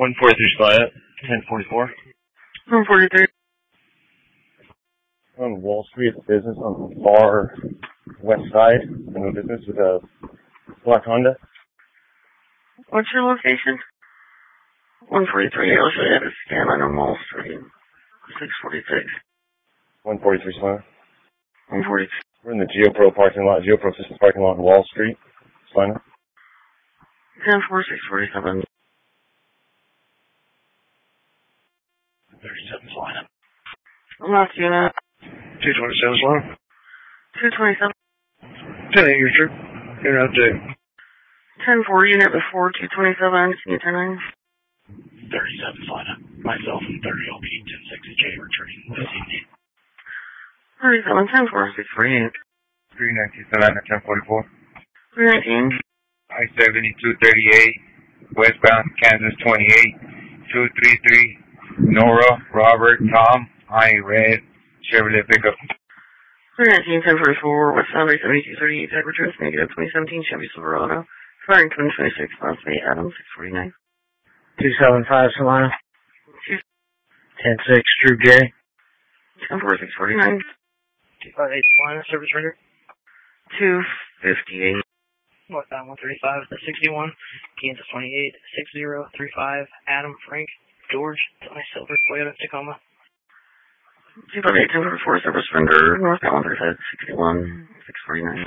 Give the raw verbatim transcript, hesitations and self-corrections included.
one forty-three Spire, ten forty-four. one forty-three. On Wall Street, business on the far west side. I'm in business with a black Honda. What's your location? one forty-three. I'll show you how to stand on Wall Street. six forty-six. one forty-three Spire. one forty. We're in the GeoPro parking lot, GeoPro Systems parking lot on Wall Street. Spire. ten four six forty-seven. thirty-seven Spire. Last unit. two twenty-seven Spire. two twenty-seven. ten eight, you're true. You're out there. ten four unit before two twenty-seven. Can you turn in? thirty-seven Spire. Myself and thirty O P ten six J returning this evening. thirty-seven, ten four six forty-eight. three nineteen Savannah, ten forty-four. three nineteen. I seventy-two thirty-eight, westbound Kansas twenty-eight, two three three, Nora, Robert, Tom, I Red, Chevrolet pickup. three nineteen, ten forty-four, west bound seventy-two thirty-eight, type returns negative, twenty seventeen Chevy Silverado. Firing twenty twenty-six, class eight, Adams, six forty-nine. two seven five Solana. ten six True J. ten four six forty-nine. two five eight Solana, service render. two fifty-eight. Northbound one thirty-five, sixty-one, Kansas twenty-eight, six zero three five, Adam, Frank, George, Tony Silver, Toyota, Tacoma. two five eight, ten forty-four, service render, northbound one thirty-five, sixty-one, six forty-nine.